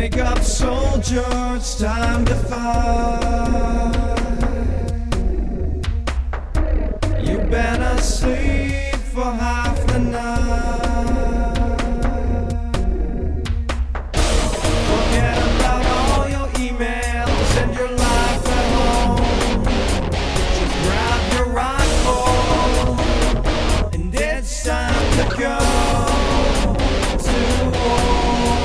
Wake up, soldier, it's time to fight. You've been asleep for half the night. Forget about all your emails and your life at home. Just grab your rifle and it's time to go to war.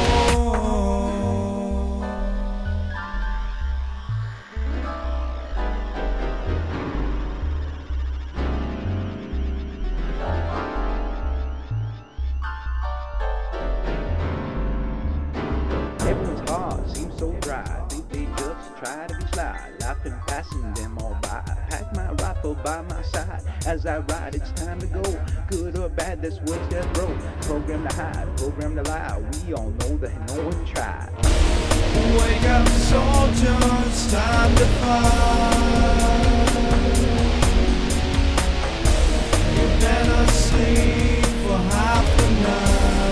Everyone's heart seems so dry. They just try to be sly, laughing, passing them all by. Had my rifle by my side as I ride. It's time to go. Good or bad, this world's death row. Program to hide, program to lie. We all know that no one tried. Wake up, soldier, it's time to fight. You've been asleep for half the night.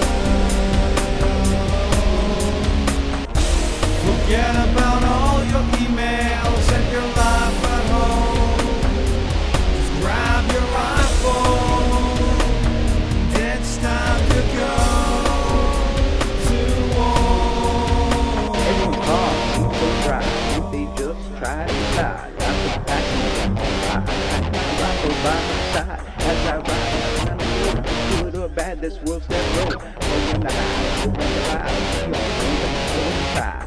Forget about all your emails and your life at home. Just grab your rifle. It's time to go to war. Everyone's heart seems so dry. They just try to slide, laughing, passing them all by. Had my rifle by my side as I ride. It's time to go. Good or bad, this world's death row. Program to hide, program to lie. We all know that no one tried.